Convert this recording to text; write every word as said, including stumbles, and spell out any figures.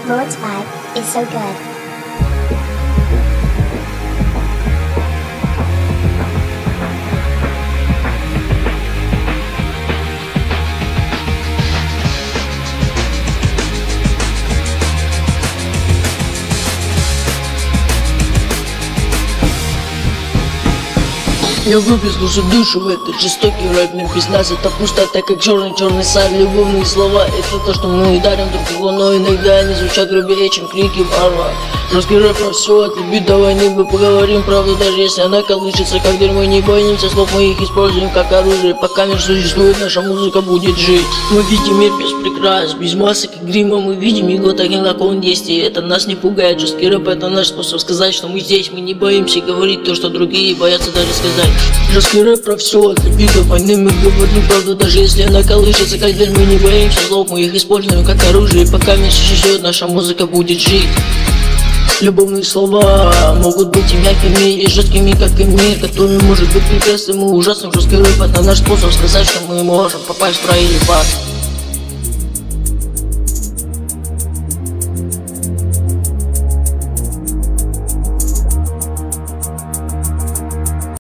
Lord's vibe is so good. Я выплесну всю душу в этот жестокий рэп. Мир без нас это пустота, как черный-черный сад. Любовные слова — это то, что мы дарим друг другу, но иногда они звучат грубее, чем крики варвара. Жесткий рэп про все, от любви до войны. Мы поговорим правду, даже если она колышется, как дерьмо. Не боимся слов, мы их используем как оружие. Пока мир существует, наша музыка будет жить. Мы видим мир без прикрас, без масок и грима. Мы видим его таким, как он есть, и это нас не пугает. Жесткий рэп — это наш способ сказать, что мы здесь. Мы не боимся говорить то, что другие боятся даже сказать. Жесткий рэп про все, от любви до войны. Мы говорим правду, даже если она колышется, как дверь. Мы не боимся слов, мы их используем как оружие. Пока мир существует, наша музыка будет жить. Любовные слова могут быть и мягкими, и жесткими, как и мир, который может быть прекрасным и ужасным. Жесткий рэп — это наш способ сказать, что мы можем попасть в рай или в ад.